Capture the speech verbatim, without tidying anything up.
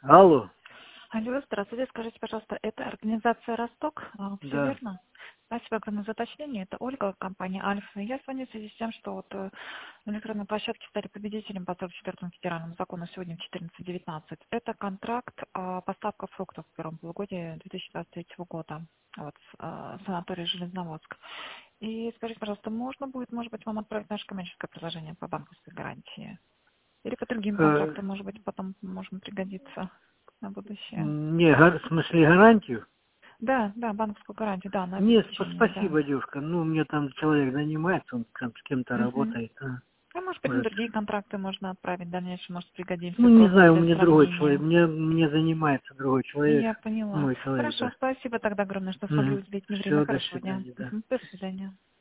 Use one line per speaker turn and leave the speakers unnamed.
Алло.
Алло, здравствуйте. Скажите, пожалуйста, это организация «Росток»? А, Все
Да.
верно? Спасибо огромное за уточнение. Это Ольга, компания «Альфа». Я звоню в связи с тем, что вот э, на электронной площадке стали победителем по сорок четвёртому федеральному закону сегодня в четырнадцать девятнадцать. Это контракт э, поставка фруктов в первом полугодии две тысячи двадцать третьего года. Вот, э, санаторий Железноводск. И скажите, пожалуйста, можно будет, может быть, вам отправить наше коммерческое предложение по банковской гарантии? Или по другим
Э,
контрактам, может быть, потом можно пригодиться на будущее?
не, гар- в смысле гарантию?
Да, да, банковскую гарантию, да, на
Нет, сп-
обеспечение, да.
спасибо, девушка. Ну, у меня там человек занимается, он там с кем-то
Мгм.
работает. а,
А может быть, на
Может.
другие контракты можно отправить в дальнейшем, может
Ну,
пригодимся
не
просто
знаю, у
для
меня другой человек.
сравнения.
Мне, мне занимается другой человек.
Я поняла.
Мой человек,
Хорошо,
да.
спасибо тогда огромное, что смогли
Угу.
уделить мне время.
Все, до
Хорошего дня.
свидания, да.
Мгм. До свидания.